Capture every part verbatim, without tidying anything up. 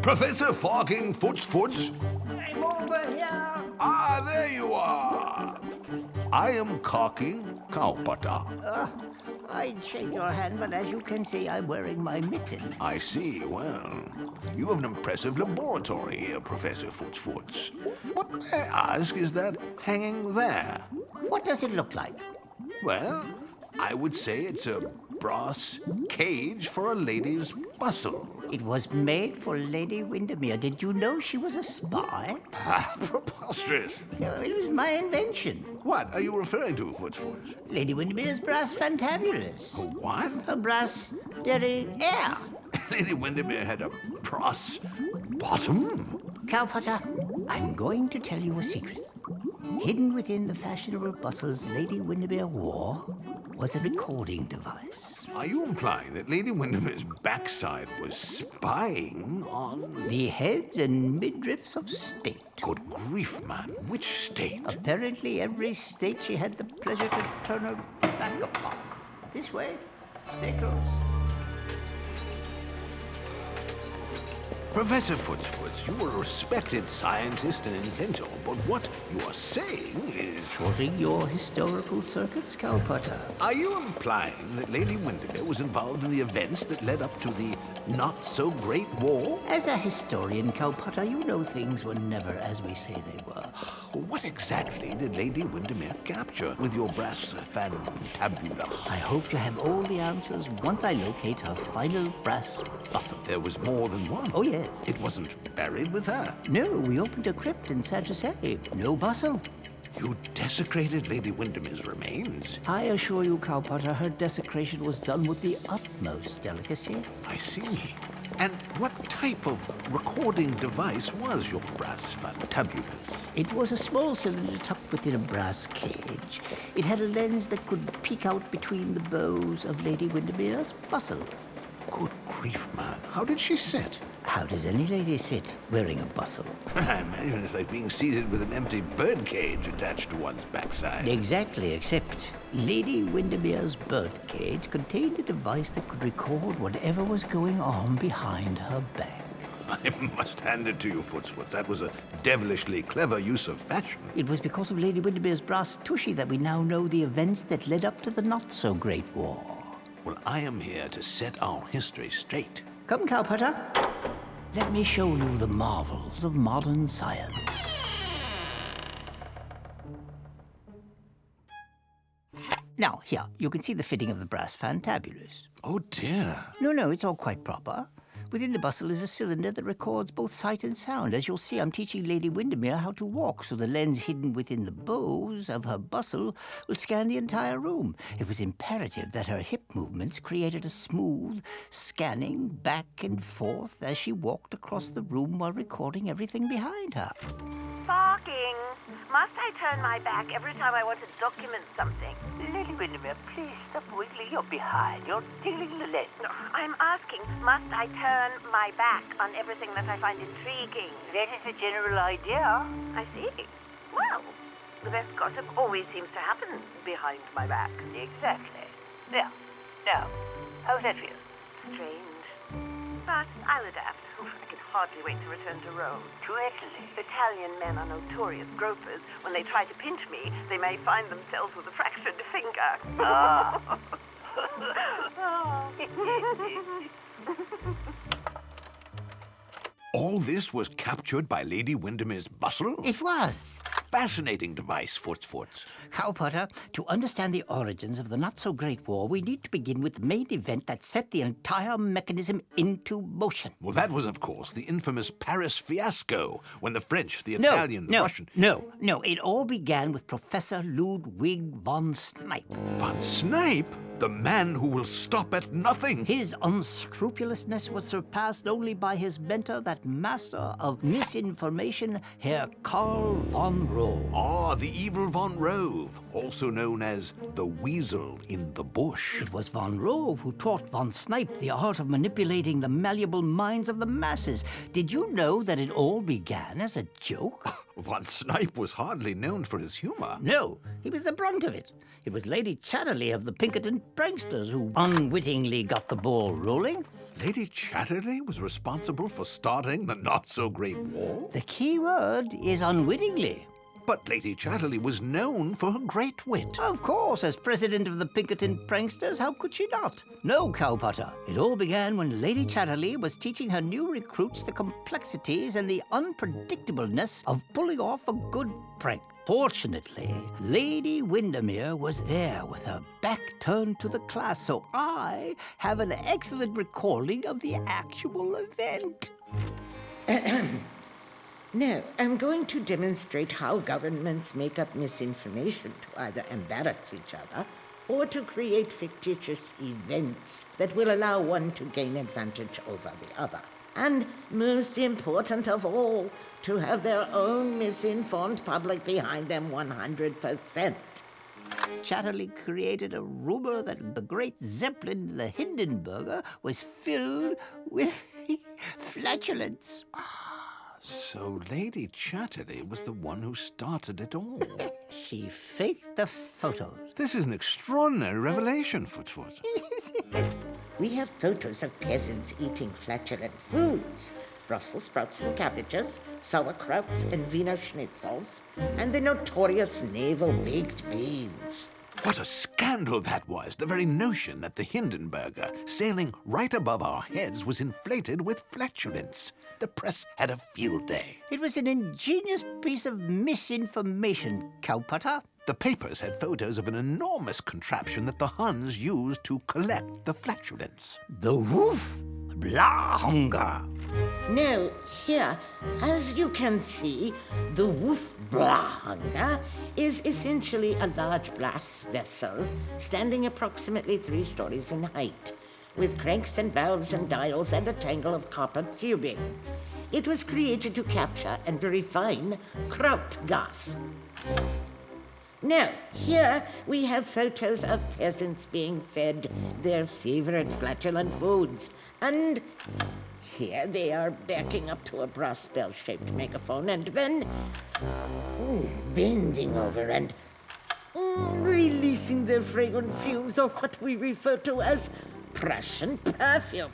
Professor Fogging Foots Foots? I'm over here. Ah, there you are. I am Caulking Cowpotter. Uh, I'd shake your hand, but as you can see, I'm wearing my mitten. I see. Well, you have an impressive laboratory here, Professor Foots Foots. What, may I ask, is that hanging there? What does it look like? Well, I would say it's a brass cage for a lady's bustle. It was made for Lady Windermere. Did you know she was a spy? Ah, preposterous. No, it was my invention. What are you referring to, Foots Foots? Lady Windermere's brass fantabulous. A what? Her brass derriere. Lady Windermere had a brass bottom? Cowpotter, I'm going to tell you a secret. Hidden within the fashionable bustles Lady Windermere wore was a recording device. Are you implying that Lady Windermere's backside was spying on... The heads and midriffs of state. Good grief, man. Which state? Apparently every state she had the pleasure to turn her back upon. This way. Stay close. Professor Foots Foots, you are a respected scientist and inventor, but what you are saying is... Trotting your historical circuits, Cowpotter. Are you implying that Lady Windermere was involved in the events that led up to the not-so-great war? As a historian, Cowpotter, you know things were never as we say they were. What exactly did Lady Windermere capture with your brass fantabulous? I hope to have all the answers once I locate her final brass bustle. There was more than one. Oh, yes. It wasn't buried with her. No, we opened a crypt, and sad to say, no bustle. You desecrated Lady Windermere's remains? I assure you, Cowpotter, her desecration was done with the utmost delicacy. I see. And what type of recording device was your brass fantabulous? It was a small cylinder tucked within a brass cage. It had a lens that could peek out between the bows of Lady Windermere's bustle. Good grief, man. How did she sit? How does any lady sit wearing a bustle? I imagine it's like being seated with an empty birdcage attached to one's backside. Exactly, except Lady Windermere's birdcage contained a device that could record whatever was going on behind her back. I must hand it to you, Foots Foots. That was a devilishly clever use of fashion. It was because of Lady Windermere's brass tushy that we now know the events that led up to the not-so-great war. Well, I am here to set our history straight. Come, Cowpotter. Let me show you the marvels of modern science. Now, here, you can see the fitting of the brass fantabulous. Oh, dear. No, no, it's all quite proper. Within the bustle is a cylinder that records both sight and sound. As you'll see, I'm teaching Lady Windermere how to walk, so the lens hidden within the bows of her bustle will scan the entire room. It was imperative that her hip movements created a smooth scanning back and forth as she walked across the room while recording everything behind her. Barking. Must I turn my back every time I want to document something? Lady Windermere, please stop wiggling your behind. You're tickling the lens. No, I'm asking, must I turn my back on everything that I find intriguing? That is the general idea. I see. Well, the best gossip always seems to happen behind my back. Exactly. There. Now, how's that feel? Strange. But I'll adapt. I can hardly wait to return to Rome. To Italy. Italian men are notorious gropers. When they try to pinch me, they may find themselves with a fractured finger. Ah. All this was captured by Lady Windermere's bustle? It was. Fascinating device, Foots Foots. Cowpotter, to understand the origins of the not-so-great war, we need to begin with the main event that set the entire mechanism into motion. Well, that was, of course, the infamous Paris fiasco, when the French, the No, Italian, the no, Russian... no, no. It all began with Professor Ludwig von Snipe. Von Snipe? The man who will stop at nothing. His unscrupulousness was surpassed only by his mentor, that master of misinformation, Herr Karl von Rove. Ah, the evil Von Rove, also known as the Weasel in the Bush. It was Von Rove who taught Von Snipe the art of manipulating the malleable minds of the masses. Did you know that it all began as a joke? Von Snipe was hardly known for his humor. No, he was the brunt of it. It was Lady Chatterley of the Pinkerton Pranksters who unwittingly got the ball rolling. Lady Chatterley was responsible for starting the not-so-great war? The key word is unwittingly. But Lady Chatterley was known for her great wit. Of course, as president of the Pinkerton Pranksters, how could she not? No, Cowpotter. It all began when Lady Chatterley was teaching her new recruits the complexities and the unpredictableness of pulling off a good prank. Fortunately, Lady Windermere was there with her back turned to the class, so I have an excellent recalling of the actual event. Now, I'm going to demonstrate how governments make up misinformation to either embarrass each other or to create fictitious events that will allow one to gain advantage over the other. And most important of all, to have their own misinformed public behind them one hundred percent. Chatterley created a rumor that the great Zeppelin, the Hindenburger, was filled with flatulence. So Lady Chatterley was the one who started it all. She faked the photos. This is an extraordinary revelation, Footsfoot. We have photos of peasants eating flatulent foods. Brussels sprouts and cabbages, sauerkrauts and Wiener schnitzels, and the notorious navel baked beans. What a scandal that was! The very notion that the Hindenburger, sailing right above our heads, was inflated with flatulence. The press had a field day. It was an ingenious piece of misinformation, Cowpotter. The papers had photos of an enormous contraption that the Huns used to collect the flatulence. The Woof Blahunger. Now, here, as you can see, the Woof Blahunger is essentially a large brass vessel standing approximately three stories in height, with cranks and valves and dials and a tangle of copper tubing. It was created to capture and refine kraut gas. Now, here we have photos of peasants being fed their favorite flatulent foods. And here they are backing up to a brass bell-shaped megaphone and then mm, bending over and mm, releasing their fragrant fumes, or what we refer to as Prussian perfume.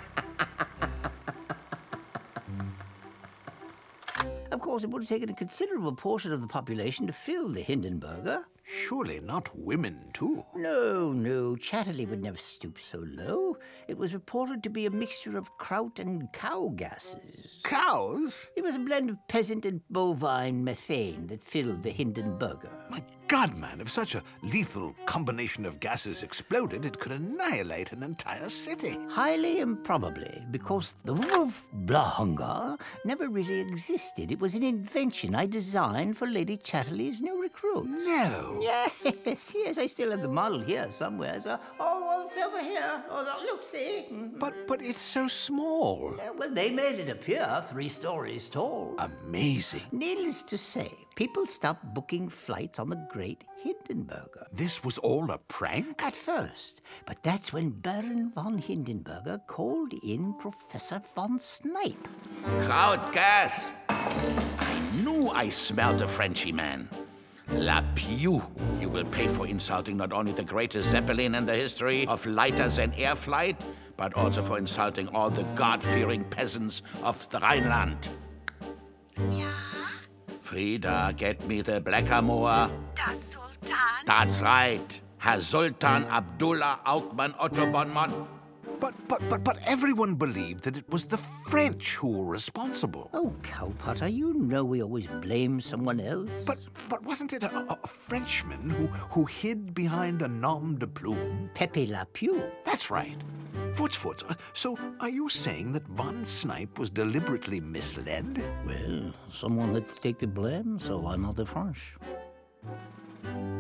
Of course, it would have taken a considerable portion of the population to fill the Hindenburger. Surely not women, too. No, no, Chatterley would never stoop so low. It was reported to be a mixture of kraut and cow gases. Cows? It was a blend of peasant and bovine methane that filled the Hindenburger. My God, man, if such a lethal combination of gases exploded, it could annihilate an entire city. Highly improbably, because the Woof Blahunger never really existed. It was an invention I designed for Lady Chatterley's new recruits. No. Yes, yes, I still have the model here somewhere. So, oh, well, it's over here. Oh, look, see? But, but it's so small. Yeah, well, they made it appear three stories tall. Amazing. Needless to say, people stopped booking flights on the Great Hindenburger. This was all a prank? At first, but that's when Baron von Hindenburger called in Professor von Snipe. Kraut gas! I knew I smelled a Frenchy man. La Pew, you will pay for insulting not only the greatest Zeppelin in the history of lighters and air flight, but also for insulting all the God-fearing peasants of the Rhineland. Ja? Frieda, get me the Blackamoor. Der Sultan? That's right. Herr Sultan Abdullah Augmann Otto Bonmont. But, but, but, but everyone believed that it was the French who were responsible. Oh, Cowpotter, you know we always blame someone else. But, but wasn't it a, a Frenchman who, who hid behind a nom de plume? Pepe La Pew. That's right. Foots, Foots, uh, so are you saying that Von Snipe was deliberately misled? Well, someone had to take the blame, so I'm not the French.